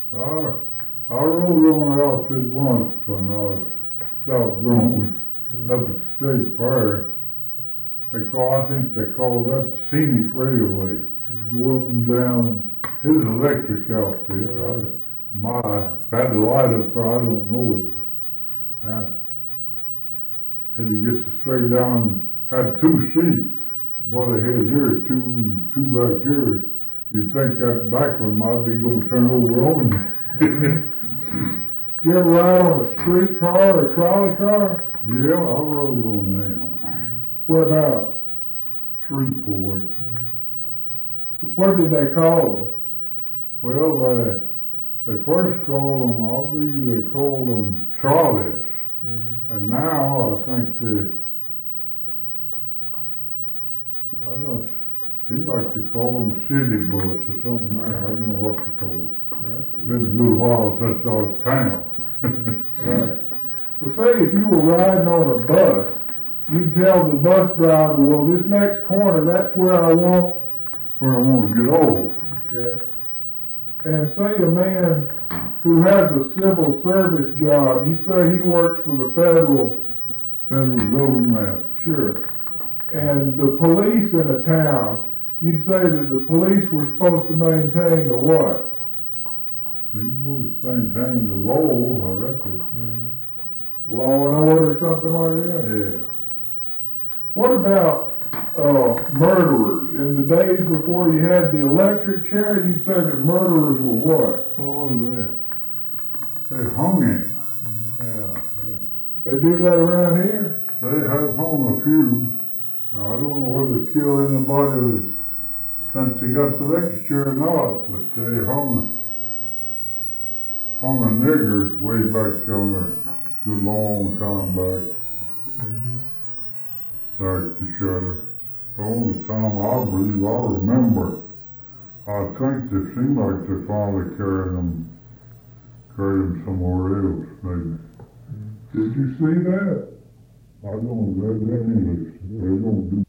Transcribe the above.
I rode on the outfit once when I was South Grove up at the State Fair. I think they called that the Scenic Railway. Go up and down. It was an electric outfit. Had the light up there, I don't know it. Had to get straight down, had two seats. What they had here, two back here. You'd think that back one might be going to turn over on you. Did you ever ride on a streetcar or a trolley car? Yeah, I rode on them. Whereabouts? Shreveport. What did they call Well, they first called them, I believe they called them trolleys. And now I think I don't seem like they call them city bus or something now. I don't know what to call them. It's been a good while since I was town. Right. Well, say if you were riding on a bus, you'd tell the bus driver, well, this next corner, that's where I want to get off. Okay. And say a man who has a civil service job, you say he works for the federal Government. Sure. And the police in a town, you'd say that the police were supposed to maintain the what? People maintain the law, I reckon. Law and order, something like that? Yeah. What about murderers? In the days before you had the electric chair, you'd say that murderers were what? Oh, they hung him. Yeah. They do that around here? They have hung a few. Now, I don't know whether they killed anybody since they got the electric chair or not, but they hung a nigger way back on a good long time back. Like the shutter. The only time I believe I remember, I think it seemed like they finally carried him somewhere else, maybe. Did you see that? I don't know, they don't do